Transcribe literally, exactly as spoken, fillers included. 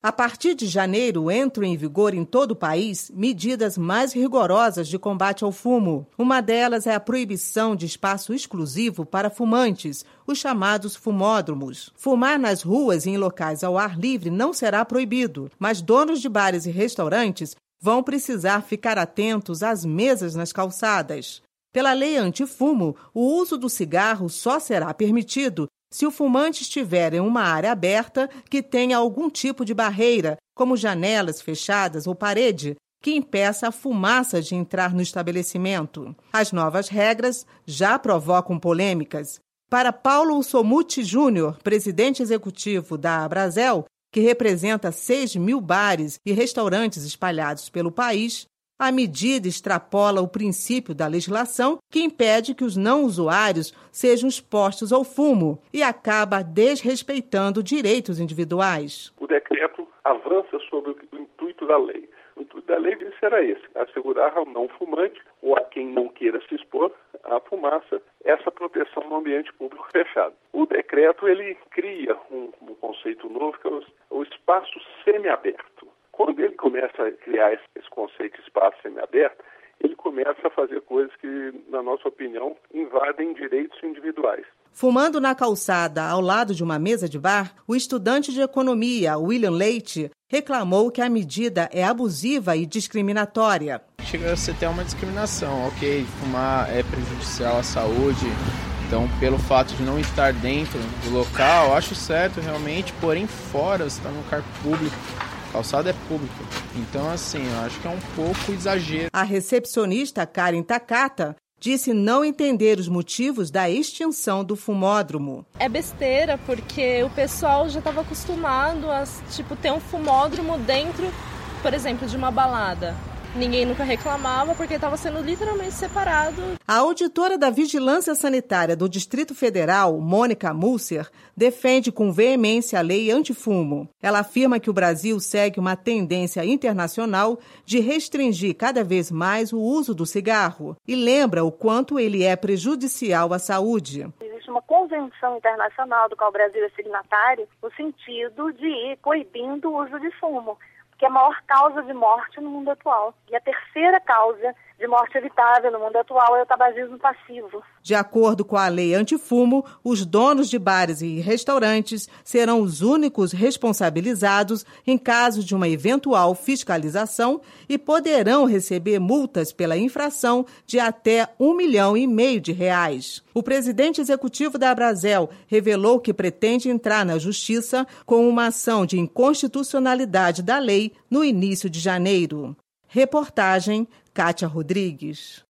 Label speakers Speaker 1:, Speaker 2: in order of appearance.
Speaker 1: A partir de janeiro, entram em vigor em todo o país medidas mais rigorosas de combate ao fumo. Uma delas é a proibição de espaço exclusivo para fumantes, os chamados fumódromos. Fumar nas ruas e em locais ao ar livre não será proibido, mas donos de bares e restaurantes vão precisar ficar atentos às mesas nas calçadas. Pela lei antifumo, o uso do cigarro só será permitido se o fumante estiver em uma área aberta que tenha algum tipo de barreira, como janelas fechadas ou parede, que impeça a fumaça de entrar no estabelecimento. As novas regras já provocam polêmicas. Para Paulo Somuti Júnior, presidente executivo da Abrazel, que representa seis mil bares e restaurantes espalhados pelo país, a medida extrapola o princípio da legislação que impede que os não usuários sejam expostos ao fumo e acaba desrespeitando direitos individuais.
Speaker 2: O decreto avança sobre o intuito da lei. O intuito da lei será esse, assegurar ao não fumante ou a quem não queira se expor à fumaça essa proteção no ambiente público fechado. O decreto ele cria um, um conceito novo que é o, o espaço semiaberto. Quando ele começa a criar esse conceito de espaço semiaberto, ele começa a fazer coisas que, na nossa opinião, invadem direitos individuais.
Speaker 1: Fumando na calçada ao lado de uma mesa de bar, o estudante de economia, William Leite, reclamou que a medida é abusiva e discriminatória.
Speaker 3: Chega a ser até uma discriminação, ok, fumar é prejudicial à saúde, então pelo fato de não estar dentro do local, acho certo realmente, porém fora, você está no lugar público. Calçada é pública, então assim, eu acho que é um pouco exagero.
Speaker 1: A recepcionista Karen Takata disse não entender os motivos da extinção do fumódromo.
Speaker 4: É besteira, porque o pessoal já estava acostumado a tipo, ter um fumódromo dentro, por exemplo, de uma balada. Ninguém nunca reclamava porque estava sendo literalmente separado.
Speaker 1: A auditora da Vigilância Sanitária do Distrito Federal, Mônica Musser, defende com veemência a lei antifumo. Ela afirma que o Brasil segue uma tendência internacional de restringir cada vez mais o uso do cigarro e lembra o quanto ele é prejudicial à saúde.
Speaker 5: Existe uma convenção internacional do qual o Brasil é signatário no sentido de ir coibindo o uso de fumo, que é a maior causa de morte no mundo atual. E a terceira causa de morte evitável no mundo atual é o tabagismo passivo.
Speaker 1: De acordo com a lei antifumo, os donos de bares e restaurantes serão os únicos responsabilizados em caso de uma eventual fiscalização e poderão receber multas pela infração de até um milhão e meio de reais. O presidente executivo da Abrazel revelou que pretende entrar na justiça com uma ação de inconstitucionalidade da lei no início de janeiro. Reportagem Kátia Rodrigues.